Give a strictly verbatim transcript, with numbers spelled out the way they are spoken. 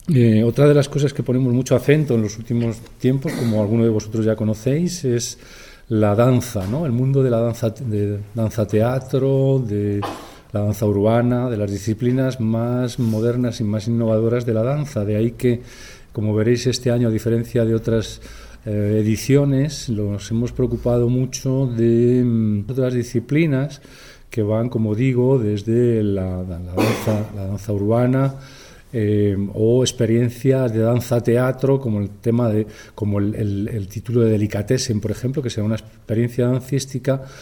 Eh, otra de las cosas que ponemos mucho acento en los últimos tiempos, como alguno de vosotros ya conocéis, es la danza, ¿no? El mundo de la danza, de danza teatro, de la danza urbana, de las disciplinas más modernas y más innovadoras de la danza. De ahí que, como veréis este año, a diferencia de otras eh, ediciones, nos hemos preocupado mucho de mm, otras disciplinas que van, como digo, desde la, la, danza, la danza urbana, Eh, o experiencias de danza-teatro, como el tema de, como el, el, el título de Delicatessen, por ejemplo, que sea una experiencia dancística